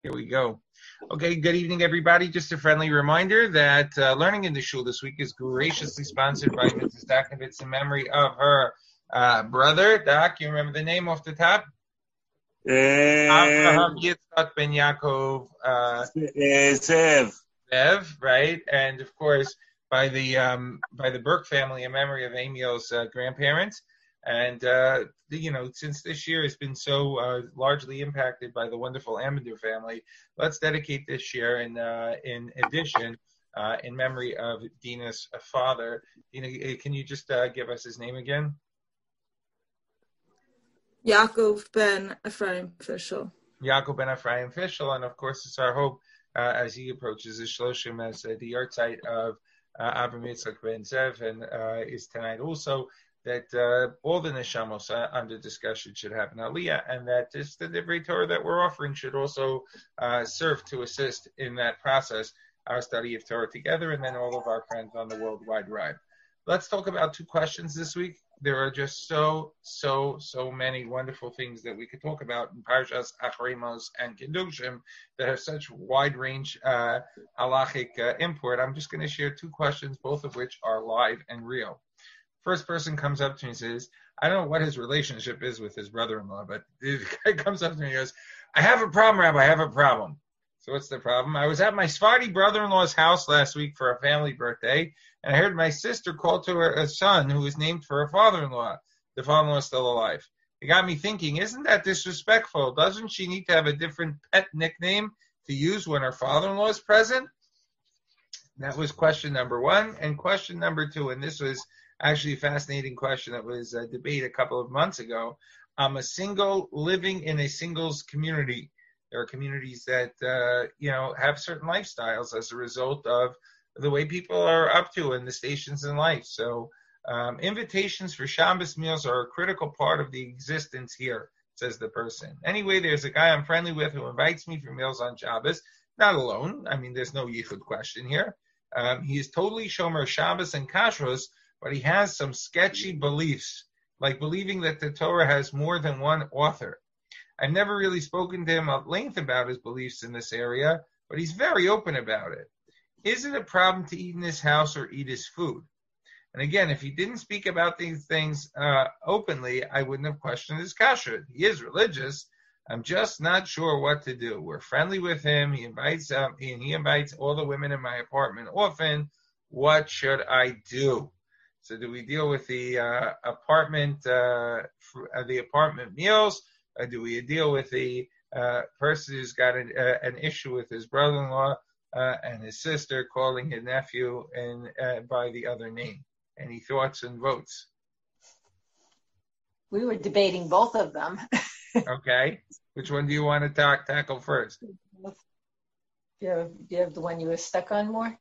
Here we go. Okay, good evening, everybody. Just a friendly reminder that Learning in the Shul this week is graciously sponsored by Mrs. Dakovitz in memory of her brother. Doc, you remember the name off the top? Avraham Yitzchak ben Yaakov Zev, right? And of course, by the Burke family in memory of Emil's grandparents. And, since this year has been so largely impacted by the wonderful Amender family, let's dedicate this year in addition in memory of Dina's father. Dina, can you just give us his name again? Yaakov ben Ephraim Fischel. Yaakov ben Ephraim Fischel, and of course it's our hope as he approaches the Shloshim as the yard site of Avram Yitzchak ben Zev, and is tonight also that all the neshamos under discussion should have an aliyah, and that this the Divrei Torah that we're offering should also serve to assist in that process, our study of Torah together, and then all of our friends on the worldwide wide. Let's talk about two questions this week. There are just so many wonderful things that we could talk about in Parshas Acharei Mos and Kedushim that have such wide range halachic import. I'm just going to share two questions, both of which are live and real. First person comes up to me and says, I don't know what his relationship is with his brother-in-law, but the guy comes up to me and goes, I have a problem, Rabbi, I have a problem. So what's the problem? I was at my Sephardi brother-in-law's house last week for a family birthday, and I heard my sister call to her son who was named for her father-in-law. The father-in-law is still alive. It got me thinking, isn't that disrespectful? Doesn't she need to have a different pet nickname to use when her father-in-law is present? That was question number one. And question number two, and this was actually a fascinating question that was a debate a couple of months ago. I'm a single living in a singles community. There are communities that, have certain lifestyles as a result of the way people are up to in the stations in life. So invitations for Shabbos meals are a critical part of the existence here, says the person. Anyway, there's a guy I'm friendly with who invites me for meals on Shabbos, not alone. I mean, there's no yichud question here. He is totally shomer Shabbos and kashrus, but he has some sketchy beliefs, like believing that the Torah has more than one author. I've never really spoken to him at length about his beliefs in this area, but he's very open about it. Is it a problem to eat in his house or eat his food? And again, if he didn't speak about these things openly, I wouldn't have questioned his kashrut. He is religious. I'm just not sure what to do. We're friendly with him. He invites all the women in my apartment often. What should I do? So do we deal with the apartment meals? Or do we deal with the person who's got an issue with his brother-in-law and his sister calling his nephew by the other name? Any thoughts and votes? We were debating both of them. Okay. Which one do you want to tackle first? Do you have the one you were stuck on more?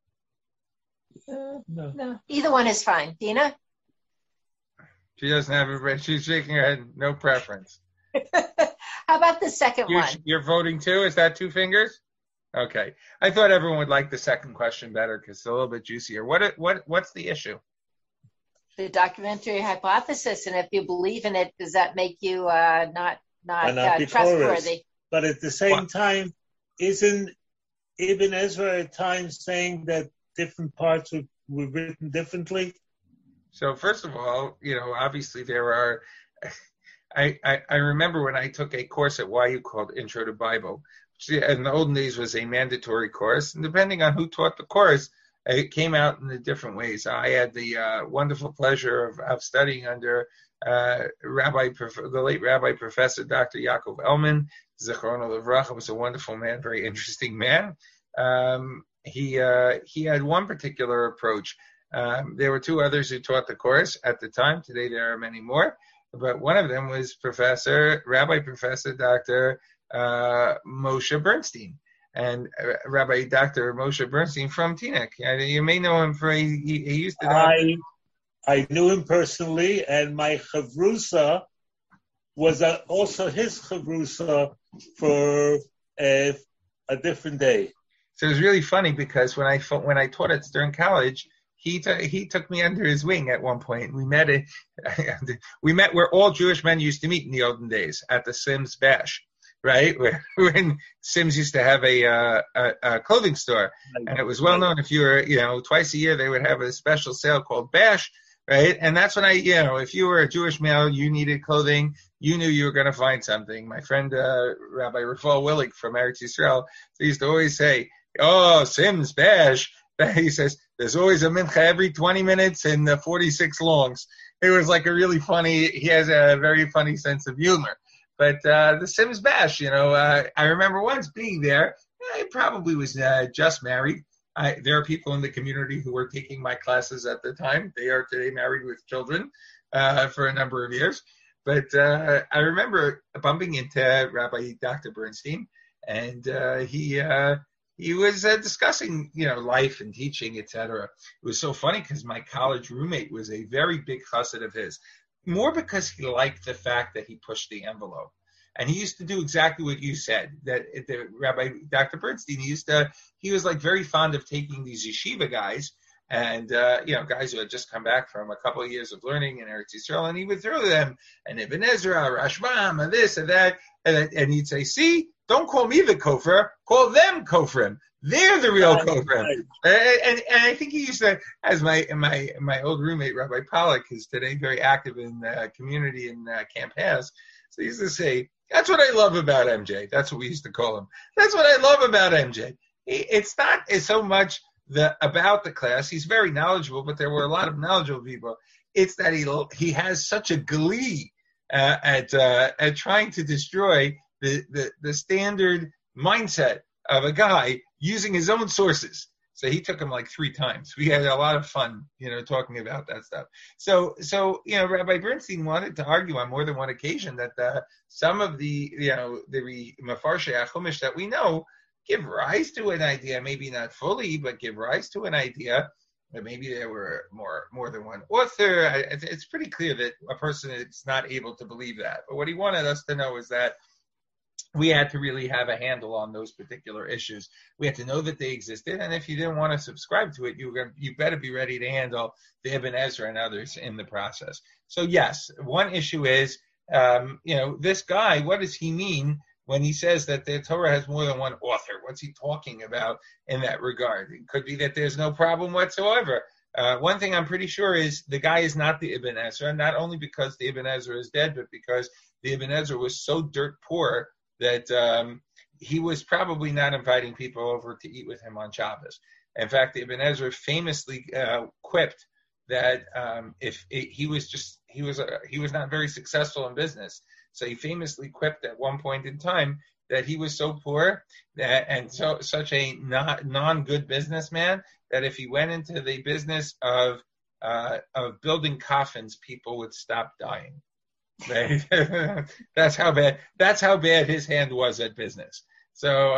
No. Either one is fine. Dina? She doesn't have a. She's shaking her head. No preference. How about the second one? You're voting too? Is that two fingers? Okay. I thought everyone would like the second question better because it's a little bit juicier. What's the issue? The documentary hypothesis, and if you believe in it, does that make you not trustworthy? But at the same time, isn't Ibn Ezra at times saying that different parts were written differently? So first of all, obviously there are. I remember when I took a course at YU called Intro to Bible, which in the olden days was a mandatory course, and depending on who taught the course, it came out in different ways. I had the wonderful pleasure of studying under the late Rabbi Professor Dr. Yaakov Elman. Zichrono Livracha was a wonderful man, very interesting man. He had one particular approach. There were two others who taught the course at the time. Today there are many more. But one of them was Rabbi Professor Dr. Moshe Bernstein. And Rabbi Dr. Moshe Bernstein from Teaneck. You may know him he used to... I knew him personally, and my chavrusa was also his chavrusa for a different day. So it was really funny because when I taught at Stern College, he took me under his wing at one point. We met where all Jewish men used to meet in the olden days at the Sims Bash. right? When Sims used to have a clothing store, and it was well known if you were, twice a year they would have a special sale called Bash, right? And that's when if you were a Jewish male, you needed clothing, you knew you were going to find something. My friend Rabbi Rafal Willig from Eretz Yisrael, he used to always say, "Oh, Sims, Bash." He says, "There's always a mincha every 20 minutes and 46 longs." It was like a really funny. He has a very funny sense of humor. But the Sims Bash, I remember once being there. I probably was just married. There are people in the community who were taking my classes at the time. They are today married with children for a number of years. But I remember bumping into Rabbi Dr. Bernstein, and he was discussing, life and teaching, etc. It was so funny because my college roommate was a very big chassid of his. More because he liked the fact that he pushed the envelope. And he used to do exactly what you said, that the Rabbi Dr. Bernstein, he was like very fond of taking these yeshiva guys and, guys who had just come back from a couple of years of learning in Eretz Yisrael, and he would throw them an Ibn Ezra, Rashbam, and this and that, and he'd say, "See, don't call me the kofar, call them kofrim. They're the real kofrim." And I think he used to, as my old roommate, Rabbi Pollack, is today very active in the community in Camp Has. So he used to say, "That's what I love about MJ." That's what we used to call him. That's what I love about MJ. It's not so much about the class. He's very knowledgeable, but there were a lot of knowledgeable people. It's that he has such a glee at trying to destroy the standard mindset of a guy using his own sources. So he took him like 3 times. We had a lot of fun, talking about that stuff. So Rabbi Bernstein wanted to argue on more than one occasion that some of the Mefarshei HaChumash that we know give rise to an idea, maybe not fully, but give rise to an idea that maybe there were more than one author. It's pretty clear that a person is not able to believe that. But what he wanted us to know is that we had to really have a handle on those particular issues. We had to know that they existed, and if you didn't want to subscribe to it, you better be ready to handle the Ibn Ezra and others in the process. So yes, one issue is, this guy, what does he mean when he says that the Torah has more than one author? What's he talking about in that regard? It could be that there's no problem whatsoever. One thing I'm pretty sure is the guy is not the Ibn Ezra, not only because the Ibn Ezra is dead, but because the Ibn Ezra was so dirt poor that he was probably not inviting people over to eat with him on Shabbos. In fact, the Ibn Ezra famously quipped that he was not very successful in business. So he famously quipped at one point in time that he was so poor and such a non-good businessman that if he went into the business of building coffins, people would stop dying. Right? That's how bad his hand was at business. So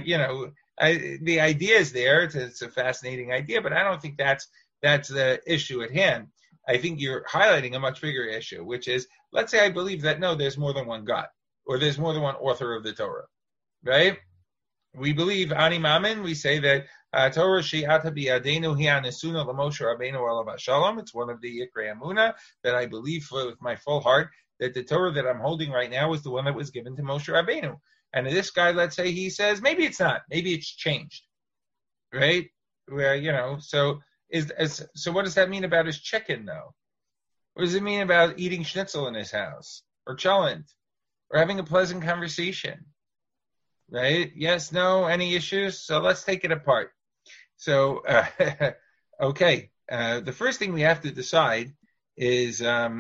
the idea is there. It's a fascinating idea, but I don't think that's the issue at hand. I think you're highlighting a much bigger issue, which is, let's say I believe that no, there's more than one God, or there's more than one author of the Torah, right? We believe Ani Mamin. We say that Torah Shi'ata B'Yadenu Hi Anesuna L'Moshe Rabbeinu Alav Shalom. It's one of the Yikrei Amunah that I believe with my full heart that the Torah that I'm holding right now is the one that was given to Moshe Rabbeinu. And this guy, let's say he says, maybe it's not, maybe it's changed, right? Where, so what does that mean about his chicken, though? What does it mean about eating schnitzel in his house, or cholent, or having a pleasant conversation, right? Yes, no, any issues? So let's take it apart. So, okay, the first thing we have to decide is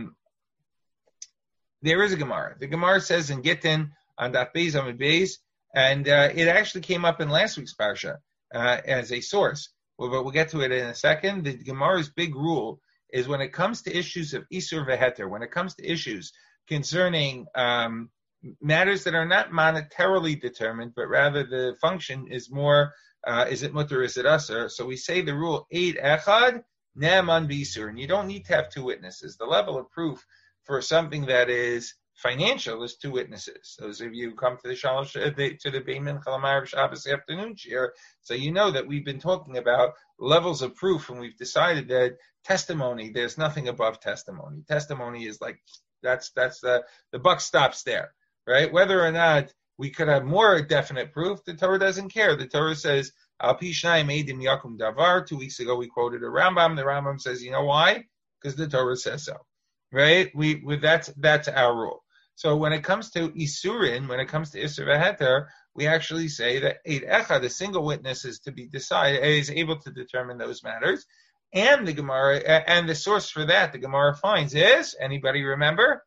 there is a Gemara. The Gemara says in Gittin on Daf Beis Amud Beis, and it actually came up in last week's parsha as a source. Well, but we'll get to it in a second. The Gemara's big rule is when it comes to issues of Isur Veheter, when it comes to issues concerning matters that are not monetarily determined, but rather the function is more, is it mutter, is it usur? So we say the rule, Eid Echad, Ne'eman B'Isur, and you don't need to have 2 witnesses. The level of proof for something that is financial is 2 witnesses. Those of you who come to the Bein Mincha L'Ma'ariv Shabbos afternoon share, so you know that we've been talking about levels of proof, and we've decided that testimony, there's nothing above testimony. Testimony is like, that's the buck stops there, right? Whether or not we could have more definite proof. The Torah doesn't care. The Torah says, Al pi shnayim eidim yakum davar. 2 weeks ago we quoted a Rambam. The Rambam says, you know why? Because the Torah says so. Right? That's our rule. So when it comes to Isurin, when it comes to Isur v'Heter, we actually say that Eid Echad, a single witness, is able to determine those matters. And the Gemara, and the source for that, the Gemara finds is, anybody remember?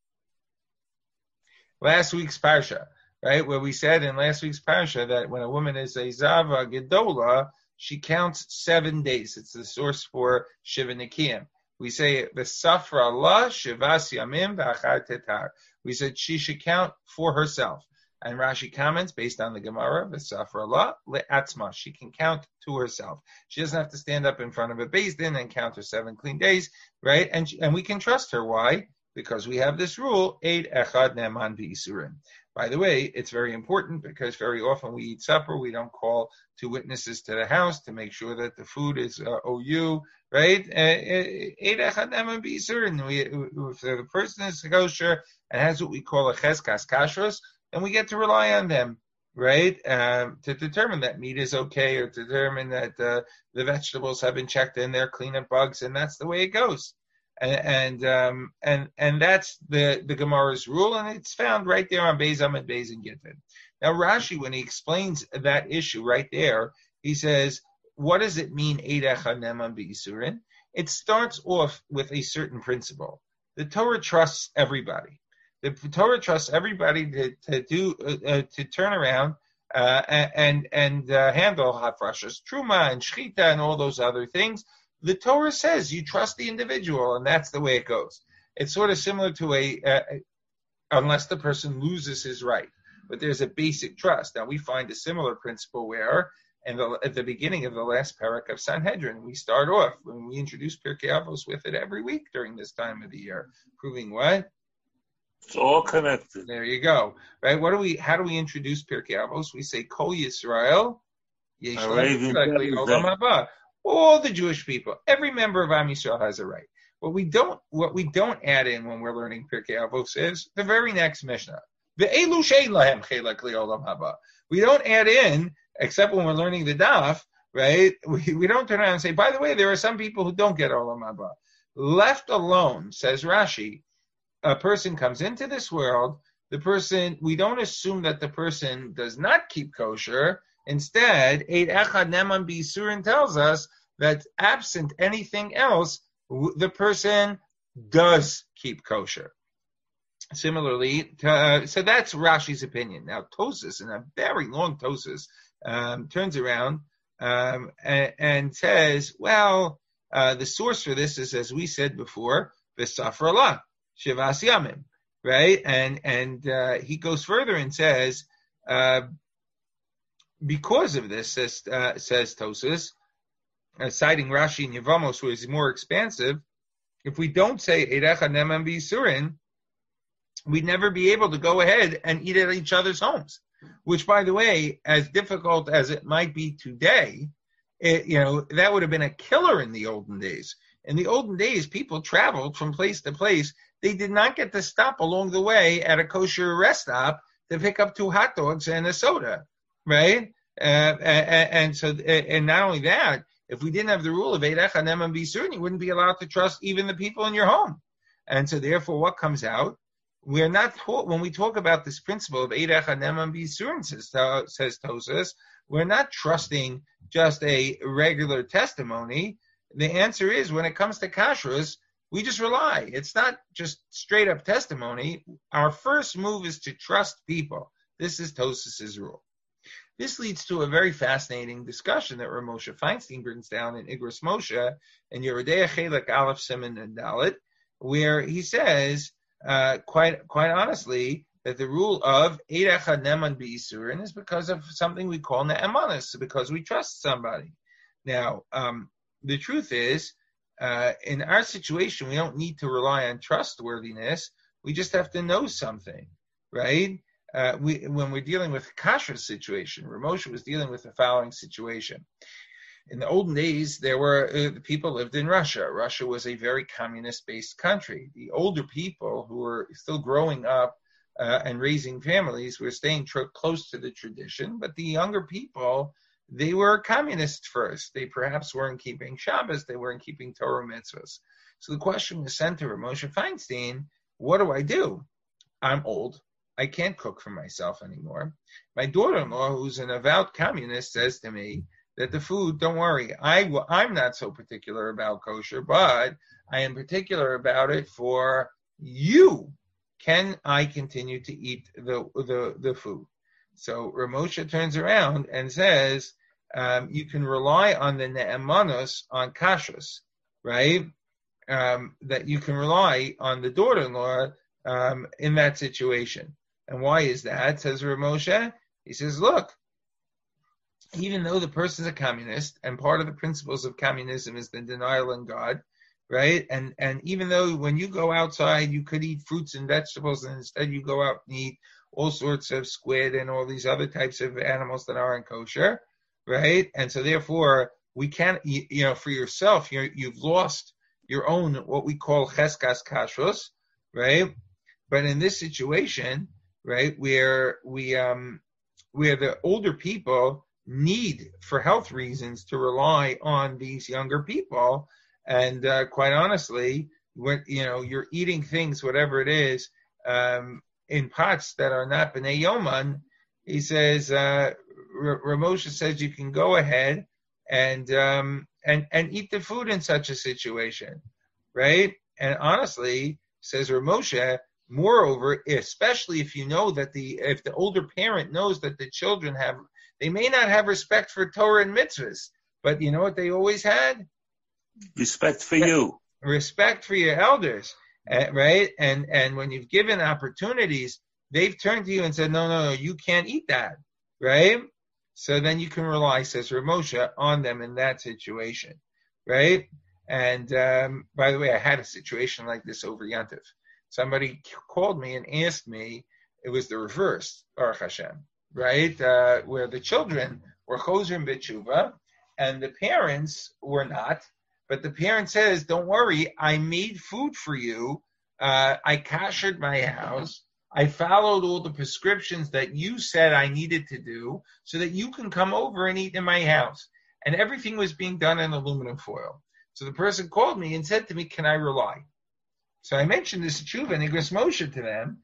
Last week's Parsha, right? Where we said in last week's Parsha that when a woman is a Zava Gedola, she counts 7 days. It's the source for Shiva Nikiyim. We say, V'safra Allah Shivas Yamim V'achad Tetar. We said she should count for herself. And Rashi comments, based on the Gemara, V'safra Allah Le'atzma. She can count to herself. She doesn't have to stand up in front of a Beis Din and count her 7 clean days, right? And we can trust her. Why? Because we have this rule, Eid Echad Ne'eman V'Isurin. By the way, it's very important because very often we eat supper, we don't call 2 witnesses to the house to make sure that the food is OU, right? Eid Echad Ne'eman V'Isurin. If the person is kosher and has what we call a cheskas kashrus, then we get to rely on them, right? To determine that meat is okay or to determine that the vegetables have been checked in, they're clean of bugs, and that's the way it goes. And that's the Gemara's rule, and it's found right there on Beis Amud Beis and Gittin. Now Rashi, when he explains that issue right there, he says, what does it mean, Eid Echad Ne'eman V'Isurin? It starts off with a certain principle. The Torah trusts everybody. The Torah trusts everybody to turn around and handle hafrashas truma and shchita and all those other things. The Torah says you trust the individual, and that's the way it goes. It's sort of similar to unless the person loses his right, but there's a basic trust. Now we find a similar principle where, at the beginning of the last parak of Sanhedrin, we start off when we introduce Pirkei Avos with it every week during this time of the year, proving what? It's all connected. There you go. Right? How do we introduce Pirkei Avos? We say Kol Yisrael Yeshlem Olam Haba. All the Jewish people, every member of Am Yisrael has a right. What we don't add in when we're learning Pirkei Avos is the very next Mishnah. Ve'elu she'ein lahem chelek li'olam haba. We don't add in, except when we're learning the daf, right? We don't turn around and say, by the way, there are some people who don't get olam haba. Left alone, says Rashi, a person comes into this world, we don't assume that the person does not keep kosher. Instead, Eid Echad Ne'eman V'Isurin tells us that absent anything else, the person does keep kosher. Similarly, so that's Rashi's opinion. Now, Tosas, in a very long Tosas, turns around and says, well, the source for this is, as we said before, V'safra Allah, Shivas Yamim, right? And he goes further and says, because of this, says Tosas, citing Rashi and Yevamos, who is more expansive, if we don't say Eid Echad Ne'eman V'Isurin, we'd never be able to go ahead and eat at each other's homes. Which, by the way, as difficult as it might be today, that would have been a killer in the olden days. In the olden days, people traveled from place to place. They did not get to stop along the way at a kosher rest stop to pick up 2 hot dogs and a soda, right? And not only that, if we didn't have the rule of Eid Echad Ne'eman V'Isurin, you wouldn't be allowed to trust even the people in your home. And so therefore, what comes out? We're not when we talk about this principle of Eid Echad Ne'eman V'Isurin, says Tosas, we're not trusting just a regular testimony. The answer is, when it comes to kashrus, we just rely. It's not just straight up testimony. Our first move is to trust people. This is Tosas's rule. This leads to a very fascinating discussion that Rav Moshe Feinstein brings down in Igros Moshe and Yeridei Chelek Aleph Siman and Dalet, where he says, quite honestly, that the rule of Eid Echad Ne'eman V'Isurin is because of something we call ne'emanis, because we trust somebody. Now, the truth is, in our situation, we don't need to rely on trustworthiness. We just have to know something, right? When we're dealing with a kashrus situation, Rav Moshe was dealing with the following situation. In the olden days, there were people lived in Russia. Russia was a very communist-based country. The older people who were still growing up and raising families were staying close to the tradition, but the younger people, they were communists first. They perhaps weren't keeping Shabbos, they weren't keeping Torah mitzvahs. So the question was sent to Rav Moshe Feinstein, what do? I'm old. I can't cook for myself anymore. My daughter-in-law, who's an avowed communist, says to me that the food, don't worry, I'm not so particular about kosher, but I am particular about it for you. Can I continue to eat the food? So Rav Moshe turns around and says, you can rely on the ne'emanos on kashrus, right? That you can rely on the daughter-in-law in that situation. And why is that? Says Rav Moshe. He says, look, even though the person's a communist, and part of the principles of communism is the denial in God, right? And even though when you go outside, you could eat fruits and vegetables, and instead you go out and eat all sorts of squid and all these other types of animals that aren't kosher, right? And so therefore, we can't, for yourself, you've lost your own, what we call cheskas kashrus, right? But in this situation, right, where the older people need, for health reasons, to rely on these younger people, and quite honestly, when you're eating things, whatever it is, in pots that are not b'nei yoman, he says, Rav Moshe says you can go ahead and eat the food in such a situation, right? And honestly, says Rav Moshe, moreover, especially if you know that if the older parent knows that the children they may not have respect for Torah and mitzvahs, but you know what they always had? Respect for you. Respect for your elders, right? And when you've given opportunities, they've turned to you and said, no, you can't eat that, right? So then you can rely, says Rav Moshe, on them in that situation, right? And by the way, I had a situation like this over Yantiv. Somebody called me and asked me, it was the reverse, Baruch Hashem, right? Where the children were choser b'tshuva, and the parents were not. But the parent says, don't worry, I made food for you. I kashered my house. I followed all the prescriptions that you said I needed to do so that you can come over and eat in my house. And everything was being done in aluminum foil. So the person called me and said to me, can I rely? So I mentioned this tshuva and Igros Moshe to them,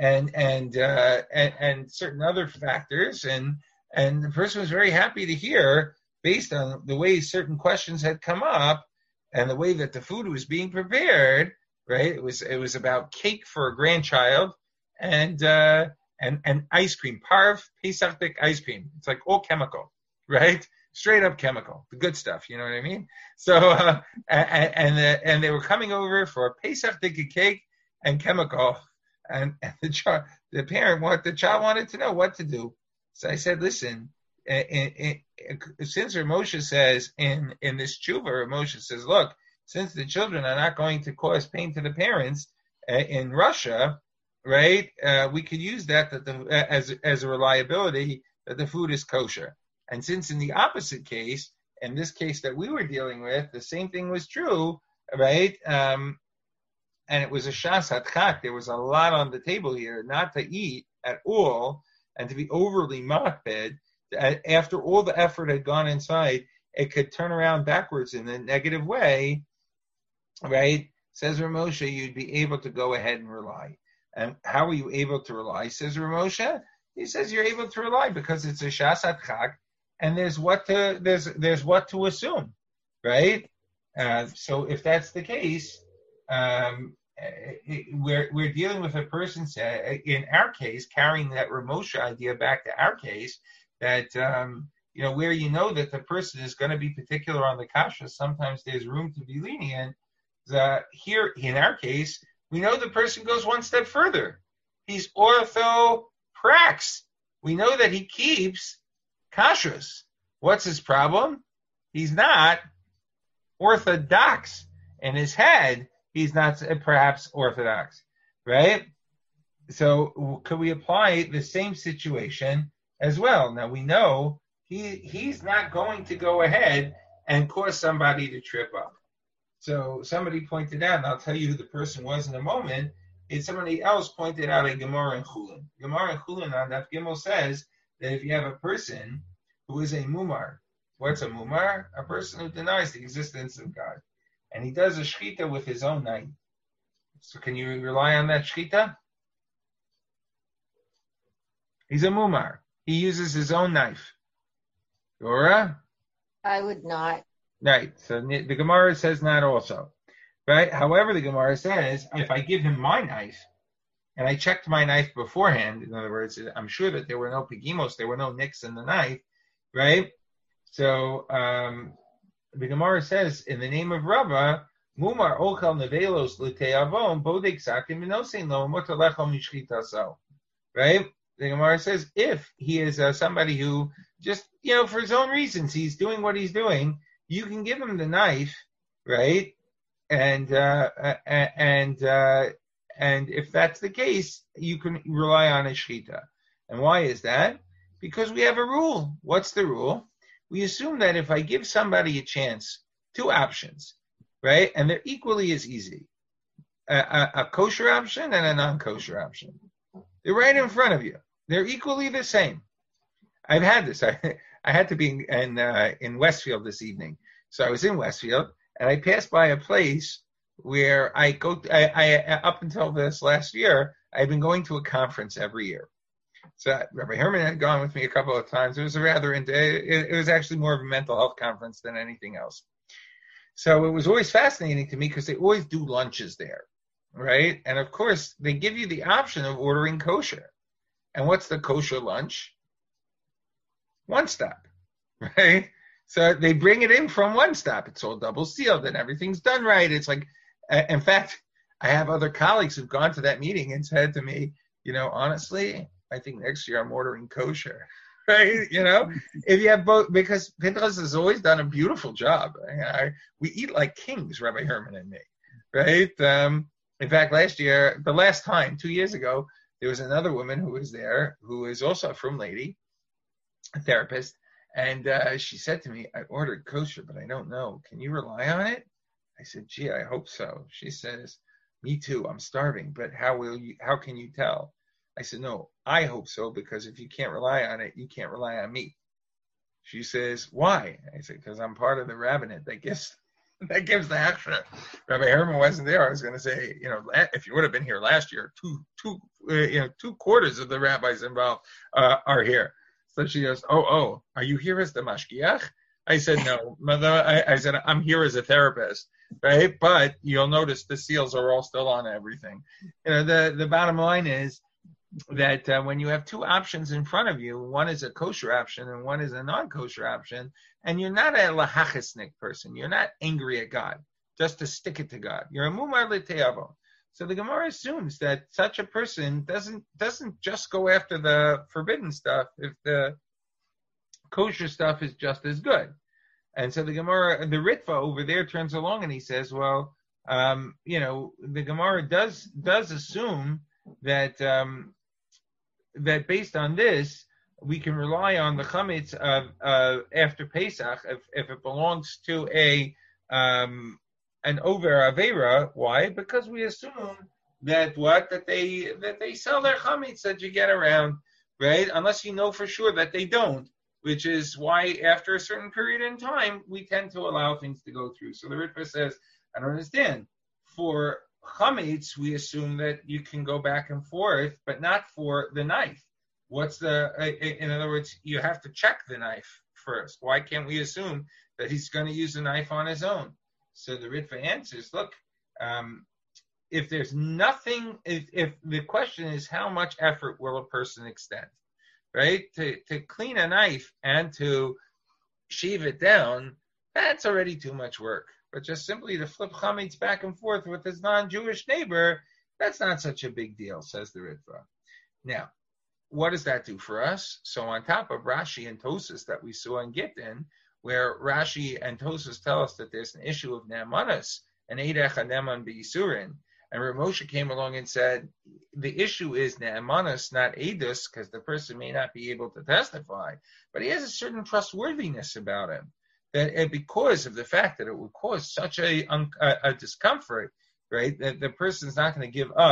and certain other factors, and the person was very happy to hear, based on the way certain questions had come up, and the way that the food was being prepared, right? It was about cake for a grandchild, and ice cream, parv pesachdik ice cream. It's like all chemical, right? Straight up chemical, the good stuff. You know what I mean? So and they were coming over for a pesachdik cake and chemical, and the child wanted to know what to do. So I said, listen. Since Rav Moshe says in this tshuva, Rav Moshe says, look, since the children are not going to cause pain to the parents in Russia, right? We could use that as a reliability that the food is kosher. And since in the opposite case, in this case that we were dealing with, the same thing was true, right? And it was a shas hatchak. There was a lot on the table here, not to eat at all, and to be overly makpid. After all the effort had gone inside, it could turn around backwards in a negative way, right? Says Rav Moshe, you'd be able to go ahead and rely. And how are you able to rely? Says Rav Moshe, he says you're able to rely because it's a shas hatchak, and there's what to assume, right? So if that's the case, we're dealing with a person, in our case, carrying that Rav Moshe idea back to our case, that where you know that the person is going to be particular on the kasha, sometimes there's room to be lenient. Here, in our case, we know the person goes one step further. He's orthoprax. We know that he keeps kashrus. What's his problem? He's not orthodox. In his head, he's not perhaps orthodox, right? So could we apply the same situation as well? Now we know he's not going to go ahead and cause somebody to trip up. So somebody pointed out, and I'll tell you who the person was in a moment, somebody else pointed out a Gemara in Chulin. Gemara in Chulin on Daf Gimel says that if you have a person who is a mumar, what's a mumar? A person who denies the existence of God. And he does a shchita with his own knife. So can you rely on that shchita? He's a mumar. He uses his own knife. Dora? I would not. Right. So the Gemara says not also. Right? However, the Gemara says, if I give him my knife, and I checked my knife beforehand, in other words, I'm sure that there were no pigimos, there were no nicks in the knife, right? So the Gemara says, in the name of Rava, Mumar ochel nevelos l'te'avon bodek sakim minosein lo motalechom mishchitaso. Right? The Gemara says, if he is somebody who just, for his own reasons, he's doing what he's doing, you can give him the knife, right? And if that's the case, you can rely on a shchita. And why is that? Because we have a rule. What's the rule? We assume that if I give somebody a chance, two options, right? And they're equally as easy. A kosher option and a non-kosher option. They're right in front of you. They're equally the same. I've had this. I had to be in Westfield this evening. So I was in Westfield, and I passed by a place where I up until this last year, I've been going to a conference every year. So Rabbi Herman had gone with me a couple of times. It was it was actually more of a mental health conference than anything else. So it was always fascinating to me because they always do lunches there, right? And of course, they give you the option of ordering kosher. And what's the kosher lunch? One Stop, right? So they bring it in from One Stop. It's all double sealed and everything's done right. It's like, in fact, I have other colleagues who've gone to that meeting and said to me, honestly, I think next year I'm ordering kosher, right? If you have both, because Pinchas has always done a beautiful job. We eat like kings, Rabbi Herman and me, right? In fact, the last time, 2 years ago, there was another woman who was there who is also a frum lady, a therapist. And she said to me, I ordered kosher, but I don't know. Can you rely on it? I said, gee, I hope so. She says, me too. I'm starving, but how can you tell? I said, no, I hope so, because if you can't rely on it, you can't rely on me. She says, why? I said, because I'm part of the rabbinate that gives the extra. Rabbi Herman wasn't there. I was going to say, if you would have been here last year, two quarters of the rabbis involved are here. So she goes, oh, are you here as the mashgiach? I said, no, mother. I said, I'm here as a therapist, right? But you'll notice the seals are all still on everything. The bottom line is that when you have two options in front of you, one is a kosher option and one is a non-kosher option, and you're not a lahachisnik person. You're not angry at God just to stick it to God. You're a mumar l'te'avo. So the Gemara assumes that such a person doesn't just go after the forbidden stuff if the kosher stuff is just as good. And so the Ritva over there turns along and he says, well, the Gemara does assume that that based on this, we can rely on the chametz of after Pesach if it belongs to an over avera. Why? Because we assume that they sell their chametz that you get around, right? Unless you know for sure that they don't, which is why after a certain period in time we tend to allow things to go through. So the Ritva says, I don't understand. For chametz, we assume that you can go back and forth, but not for the knife. In other words, you have to check the knife first. Why can't we assume that he's going to use the knife on his own? So the Ritva answers, look, if there's nothing, if the question is how much effort will a person extend, right? To clean a knife and to sheave it down, that's already too much work. But just simply to flip chametz back and forth with his non-Jewish neighbor, that's not such a big deal, says the Ritva. Now, what does that do for us? So on top of Rashi and Tosas that we saw in Gittin, where Rashi and Tosas tell us that there's an issue of ne'amanas, and eidech haneman be'isurin, and Rav Moshe came along and said, the issue is ne'amanas, not edus, because the person may not be able to testify, but he has a certain trustworthiness about him. That because of the fact that it would cause such a discomfort, right, that the person's not going to give up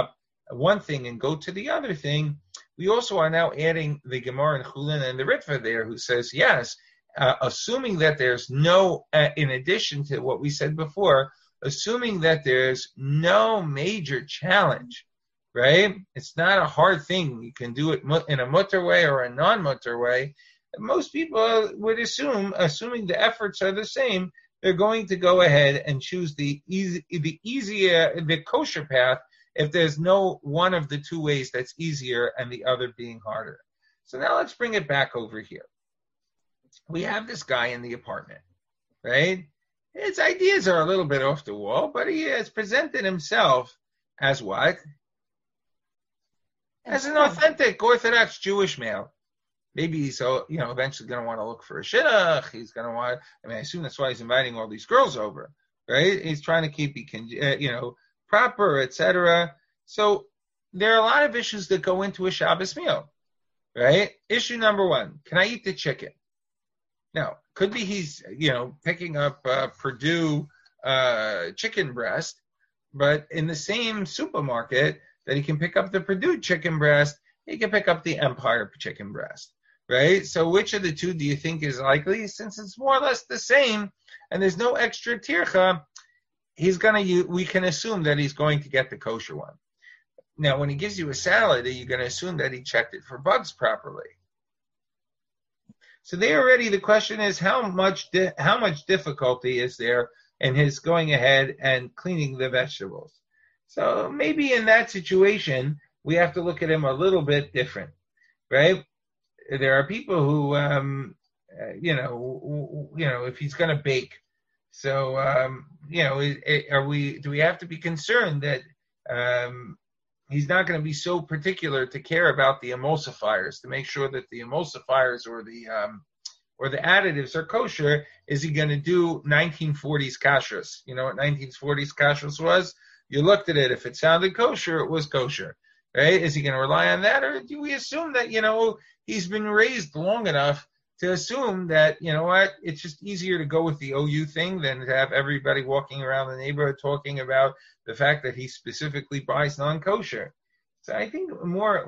one thing and go to the other thing, we also are now adding the Gemara and Chulin and the Ritva there, who says, yes, assuming that there's no, in addition to what we said before, assuming that there's no major challenge, right? It's not a hard thing. You can do it in a mutter way or a non-mutter way. Most people would assume, assuming the efforts are the same, they're going to go ahead and choose the kosher path if there's no one of the two ways that's easier and the other being harder. So now let's bring it back over here. We have this guy in the apartment, right? His ideas are a little bit off the wall, but he has presented himself as what? As an authentic Orthodox Jewish male. Maybe he's eventually going to want to look for a shidduch. He's going to want, I assume that's why he's inviting all these girls over, right? He's trying to keep proper, etc. So there are a lot of issues that go into a Shabbos meal, right? Issue number one, can I eat the chicken? Now, could be he's, picking up Purdue chicken breast, but in the same supermarket that he can pick up the Purdue chicken breast, he can pick up the Empire chicken breast, right? So which of the two do you think is likely? Since it's more or less the same and there's no extra tircha, we can assume that he's going to get the kosher one. Now, when he gives you a salad, are you going to assume that he checked it for bugs properly? So there already the question is how much difficulty is there in his going ahead and cleaning the vegetables? So maybe in that situation, we have to look at him a little bit different, right? There are people who, if he's going to bake, so, do we have to be concerned that he's not going to be so particular to care about the emulsifiers to make sure that the emulsifiers or the additives are kosher? Is he going to do 1940s kashrus? You know what 1940s kashrus was? You looked at it. If it sounded kosher, it was kosher, right? Is he going to rely on that? Or do we assume that, he's been raised long enough to assume that, it's just easier to go with the OU thing than to have everybody walking around the neighborhood talking about the fact that he specifically buys non-kosher. So I think more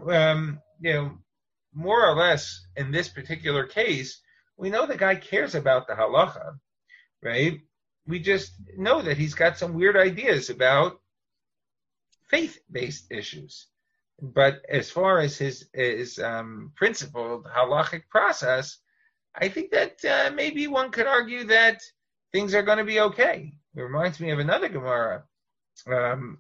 or less in this particular case, we know the guy cares about the halacha, right? We just know that he's got some weird ideas about faith-based issues. But as far as his principled halachic process, I think that maybe one could argue that things are going to be okay. It reminds me of another Gemara, and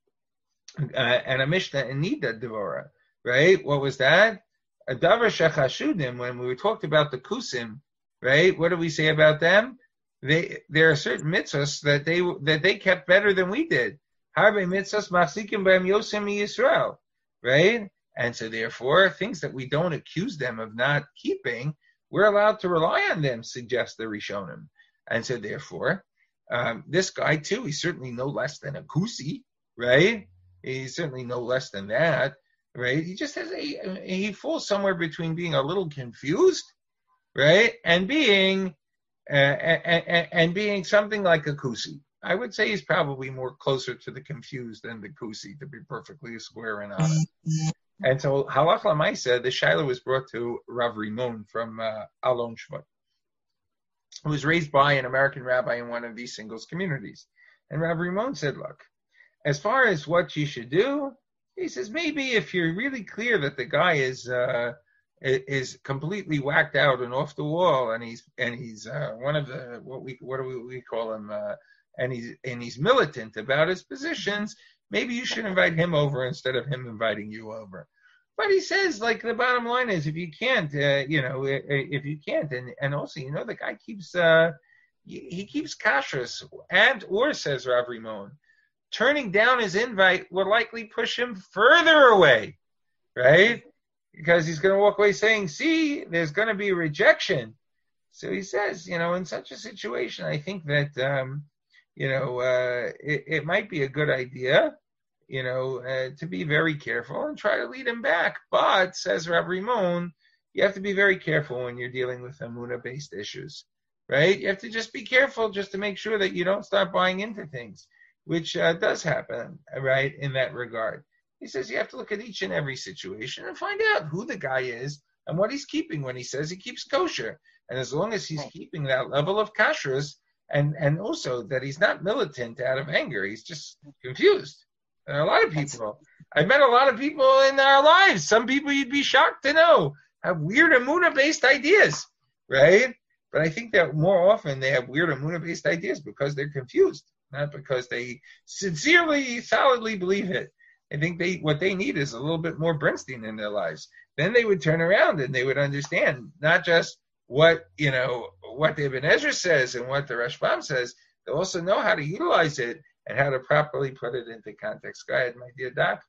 a Mishnah in Nida Devora, right? What was that? A Davar Shechashudim, when we talked about the Kusim, right? What do we say about them? There are certain mitzvahs that they kept better than we did. Harbe mitzvahs machzikim b'hem yosem Yisrael, right? And so therefore, things that we don't accuse them of not keeping, we're allowed to rely on them, suggests the Rishonim. And so therefore, this guy too, he's certainly no less than a kusi, right? He's certainly no less than that, right? He just has he falls somewhere between being a little confused, right? And being something like a kusi. I would say he's probably more closer to the confused than the kusi, to be perfectly square and honest. And so halach l'maisa, the shaila was brought to Rav Rimon from Alon Shmut, who was raised by an American rabbi in one of these singles communities. And Rav Rimon said, look, as far as what you should do, he says, maybe if you're really clear that the guy is completely whacked out and off the wall, and he's one of the what do we call him, and he's militant about his positions, maybe you should invite him over instead of him inviting you over. But he says, like, the bottom line is, if you can't, and also, the guy keeps kashrus, or says Rav Rimon, turning down his invite will likely push him further away, right? Because he's going to walk away saying, see, there's going to be rejection. So he says, in such a situation, I think that, it might be a good idea, to be very careful and try to lead him back. But, says Rav Rimon, you have to be very careful when you're dealing with Emunah-based issues, right? You have to just be careful just to make sure that you don't start buying into things, which does happen, right, in that regard. He says you have to look at each and every situation and find out who the guy is and what he's keeping when he says he keeps kosher. And as long as he's keeping that level of kashrus, and also that he's not militant out of anger, he's just confused. And a lot of people, I've met a lot of people in our lives. Some people you'd be shocked to know have weird Emunah-based ideas, right? But I think that more often they have weird Emunah-based ideas because they're confused, not because they sincerely, solidly believe it. I think what they need is a little bit more Bernstein in their lives. Then they would turn around and they would understand not just what the Ibn Ezra says and what the Rashbam says. They also know how to utilize it and how to properly put it into context. Go ahead, my dear Doc.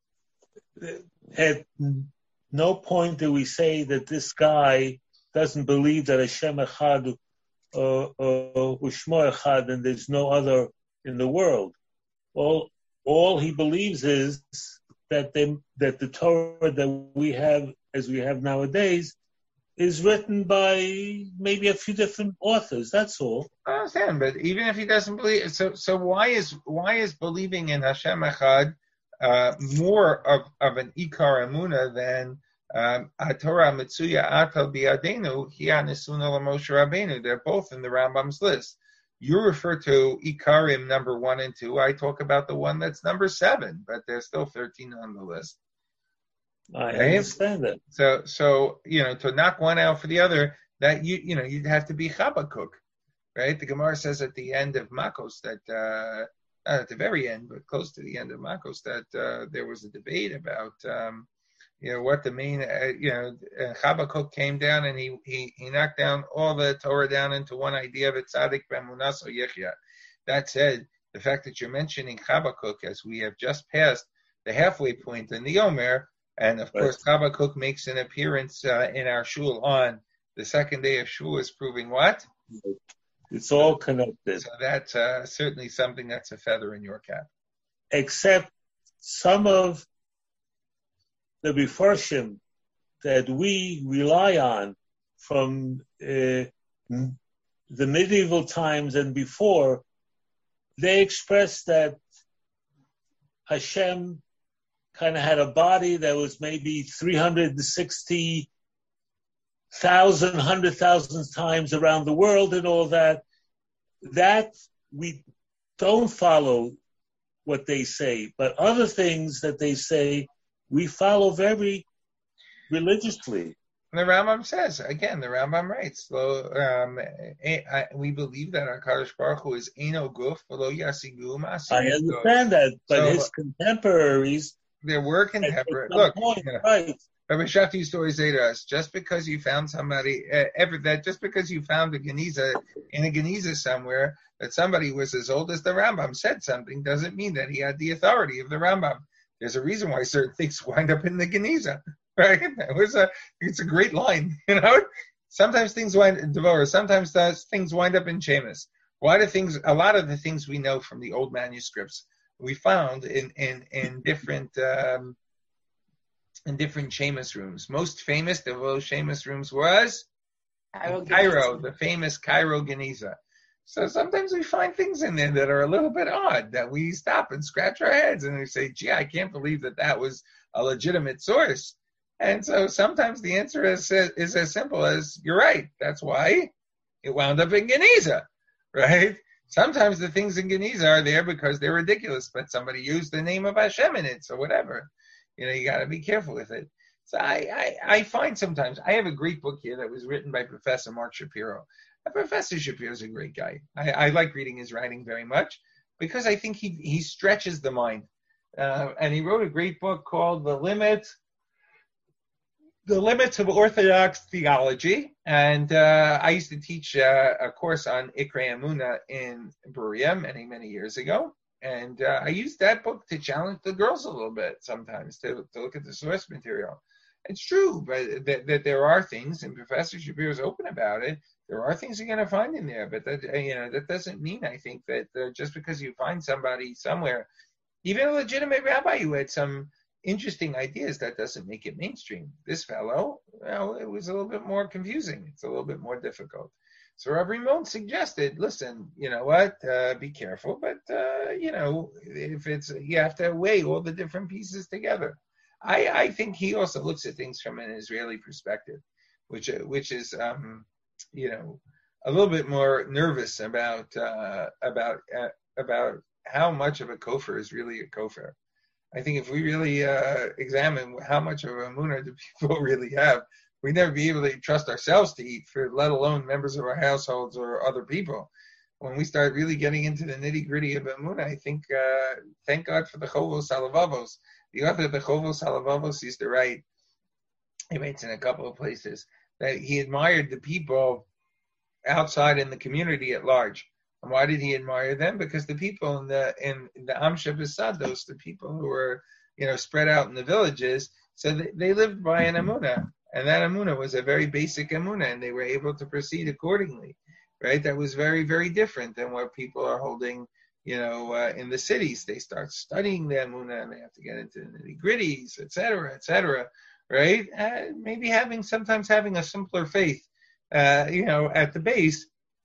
At no point do we say that this guy doesn't believe that Hashem Echad Ushmo Echad and there's no other in the world. All he believes is that the Torah that we have, as we have nowadays, is written by maybe a few different authors. That's all. I understand, but even if he doesn't believe, so why is believing in Hashem Echad more of an Ikar Emunah than Torah Mitzuya Atal Biadenu Hiya Nesuna LaMoshe Rabbeinu? They're both in the Rambam's list. You refer to Ikarim number 1 and 2. I talk about the one that's number 7, but there's still 13 on the list. I understand that. So to knock one out for the other, that you'd have to be Chabakuk, right? The Gemara says at the end of Makos that not at the very end, but close to the end of Makos, that there was a debate about what the main Chabakuk came down and he knocked down all the Torah down into one idea of it, Tzadik B'Emunaso Yechya. That said, the fact that you're mentioning Chabakuk as we have just passed the halfway point in the Omer, and of course Chabakuk makes an appearance in our shul on the second day of shul, is proving what? It's all connected. So that's certainly something that's a feather in your cap. Except some of the Mefarshim that we rely on from the medieval times and before, they express that Hashem kind of had a body that was maybe 360,000, 100,000 times around the world and all that. That we don't follow what they say, but other things that they say, we follow very religiously. The Rambam says, again, the Rambam writes, we believe that our Kadosh Baruch Hu is Eino Guf, V'lo Yasigu Ma'aseh. I understand that, but his contemporaries... There were contemporaries. Look, right. Rabbi Shafti used to always say to us, just because you found somebody, just because you found a Geniza in a Geniza somewhere, that somebody was as old as the Rambam said something, doesn't mean that he had the authority of the Rambam. There's a reason why certain things wind up in the Geniza, right? It's a great line, Sometimes things wind in Devorah, sometimes things wind up in Shemus. A lot of the things we know from the old manuscripts we found in different Shemus rooms. Most famous of those Shemus rooms was Cairo, the famous Cairo Geniza. So sometimes we find things in there that are a little bit odd, that we stop and scratch our heads and we say, gee, I can't believe that was a legitimate source. And so sometimes the answer is as simple as, you're right, that's why it wound up in Geniza, right? Sometimes the things in Geniza are there because they're ridiculous, but somebody used the name of Hashem in it, so whatever. You got to be careful with it. So I find sometimes, I have a great book here that was written by Professor Mark Shapiro. Professor Shapiro is a great guy. I like reading his writing very much because I think he stretches the mind. And he wrote a great book called The Limits of Orthodox Theology. And I used to teach a course on Ikrei Emunah in Berea many years ago. And I used that book to challenge the girls a little bit sometimes to look at the source material. It's true, but that there are things, and Professor Shapiro is open about it. There are things you're going to find in there, but that doesn't mean, I think, that just because you find somebody somewhere, even a legitimate rabbi who had some interesting ideas, that doesn't make it mainstream. This fellow, it was a little bit more confusing. It's a little bit more difficult. So Rav Rimon suggested, listen, you know what, be careful, but, if you have to weigh all the different pieces together. I think he also looks at things from an Israeli perspective, which is, a little bit more nervous about how much of a kofar is really a kofar. I think if we really examine how much of a emunah do people really have, we'd never be able to trust ourselves to eat, let alone members of our households or other people. When we start really getting into the nitty-gritty of emunah, I think, thank God for the Chovos Halavavos. The author of the Chovos Halavavos used to write, he writes in a couple of places, that he admired the people outside in the community at large. And why did he admire them? Because the people in the Am Shebesados, the people who were, spread out in the villages, so they lived by an emunah. And that emunah was a very basic emunah, and they were able to proceed accordingly, right? That was very, very different than what people are holding, in the cities. They start studying the emunah, and they have to get into the nitty-gritties, et cetera, right? Maybe sometimes having a simpler faith, at the base,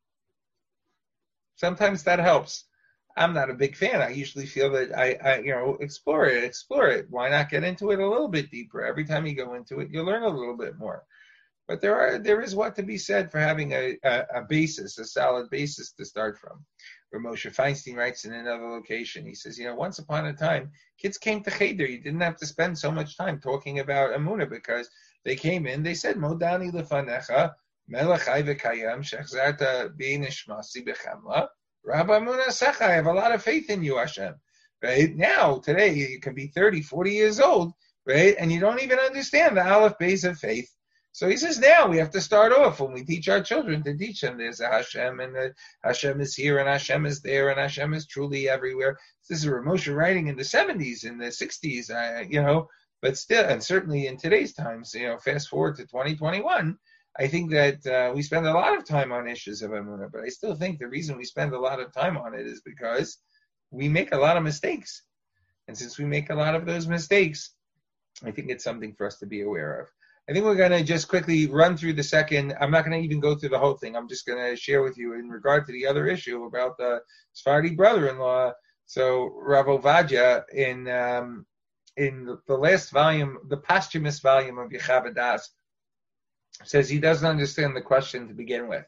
sometimes that helps. I'm not a big fan. I usually feel that I explore it. Why not get into it a little bit deeper? Every time you go into it, you learn a little bit more. But there is what to be said for having a basis, a solid basis to start from. Where Moshe Feinstein writes in another location, he says, once upon a time, kids came to Cheder. You didn't have to spend so much time talking about emunah, because they came in, they said, Modani lefanecha, melech chai v'kayam, shechzarta b'nishmasi b'chamla, Rabbi Emunah Secha, I have a lot of faith in you, Hashem. Right? Now, today, you can be 30, 40 years old, right? And you don't even understand the Aleph Beis of faith. So he says, now we have to start off when we teach our children to teach them there's a Hashem, and the Hashem is here, and Hashem is there, and Hashem is truly everywhere. This is Rav Moshe writing in the 70s, in the 60s, but still, and certainly in today's times, fast forward to 2021, I think that we spend a lot of time on issues of emunah, but I still think the reason we spend a lot of time on it is because we make a lot of mistakes. And since we make a lot of those mistakes, I think it's something for us to be aware of. I think we're going to just quickly run through the second. I'm not going to even go through the whole thing. I'm just going to share with you in regard to the other issue about the Sephardi brother-in-law. So Rav Ovadia, in the last volume, the posthumous volume of Yechav Das, says he doesn't understand the question to begin with.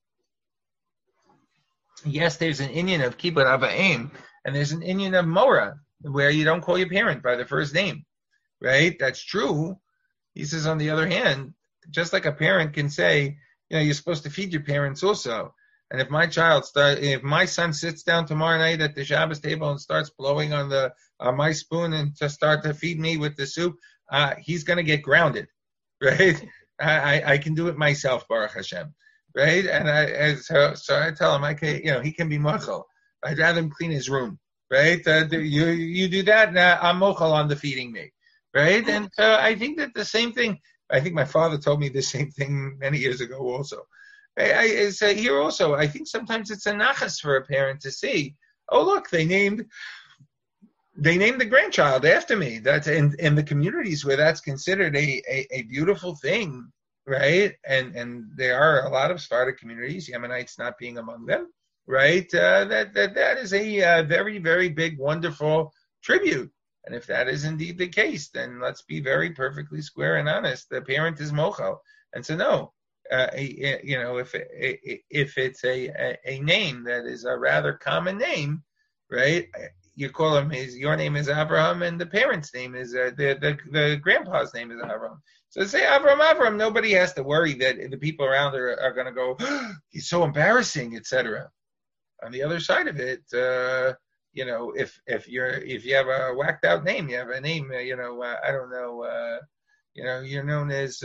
Yes, there's an inyan of kibbut avayim, and there's an inyan of mora, where you don't call your parent by the first name, right? That's true. He says, on the other hand, just like a parent can say, you're supposed to feed your parents also. And if my son sits down tomorrow night at the Shabbos table and starts blowing on my spoon and to start to feed me with the soup, he's going to get grounded, right? I can do it myself, Baruch Hashem, right? And so I tell him, he can be mochel. I'd rather him clean his room, right? You do that, now I'm mochel on the feeding me, right? And so I think that the same thing. I think my father told me the same thing many years ago also. I say here also, I think sometimes it's a nachas for a parent to see, oh look, they named the grandchild after me. That's in the communities where that's considered a beautiful thing, right? And there are a lot of Sephardic communities, Yemenites not being among them, right? That is a very, very big, wonderful tribute. And if that is indeed the case, then let's be very perfectly square and honest. The parent is mochel, and so no, if it's a name that is a rather common name, right? You call him your name is Avraham, and the parent's name is the grandpa's name is Avraham. So say Avram. Nobody has to worry that the people around are going to go, oh, he's so embarrassing, etc. On the other side of it, if you have a whacked out name, you have a name, I don't know, you're known as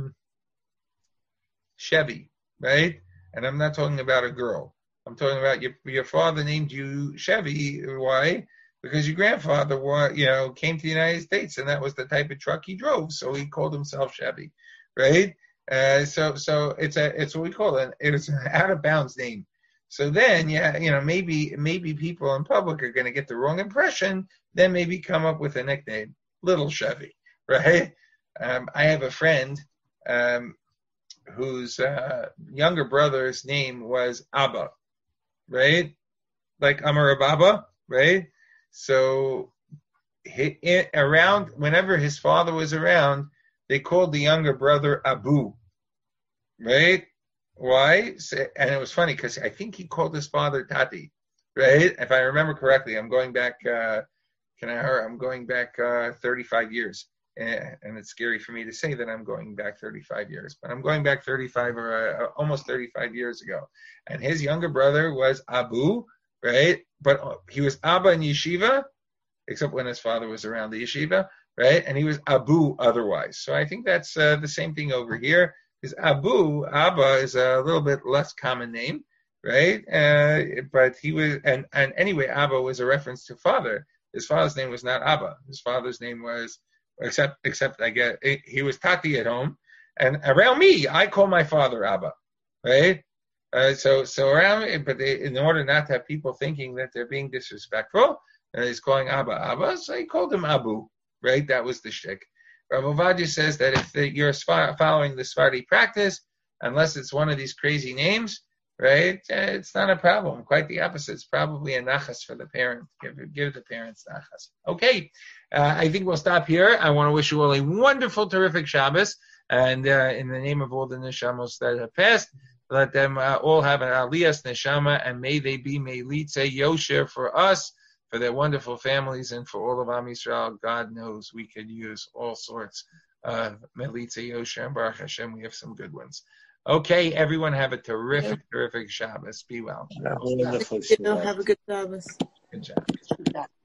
Chevy, right? And I'm not talking about a girl. I'm talking about your father named you Chevy. Why? Because your grandfather, came to the United States, and that was the type of truck he drove, so he called himself Chevy, right? So it's what we call it. It's an out of bounds name. So then, maybe people in public are going to get the wrong impression. Then maybe come up with a nickname. little Chevy, right? I have a friend whose younger brother's name was Abba, right? Like Amar Abba, right? So around, whenever his father was around, they called the younger brother Abu, right? Why? And it was funny because I think he called his father Tati, right? If I remember correctly, I'm going back. I'm going back 35 years, and it's scary for me to say that I'm going back 35 years, but I'm going back 35 or almost 35 years ago. And his younger brother was Abu, right? But he was Abba in yeshiva, except when his father was around the yeshiva, right? And he was Abu otherwise. So I think that's the same thing over here. Because Abba is a little bit less common name, right? But he was, and anyway, Abba was a reference to father. His father's name was not Abba. His father's name was, except I guess, he was Tati at home. And around me, I call my father Abba, right? So around, but in order not to have people thinking that they're being disrespectful, he's calling Abba, so he called him Abu, right? That was the shtick. Rav Ovadia says that if you're following the Sephardi practice, unless it's one of these crazy names, right, it's not a problem. Quite the opposite. It's probably a nachas for the parent. Give the parents nachas. Okay, I think we'll stop here. I want to wish you all a wonderful, terrific Shabbos. And in the name of all the neshamos that have passed, let them all have an aliyas neshama, and may they be meilitze yosher for us, for their wonderful families, and for all of Am Yisrael. God knows we could use all sorts of meilitze yosher, and Baruch Hashem, we have some good ones. Okay, everyone have a terrific Shabbos. Be well. Have a good Shabbos. Good job.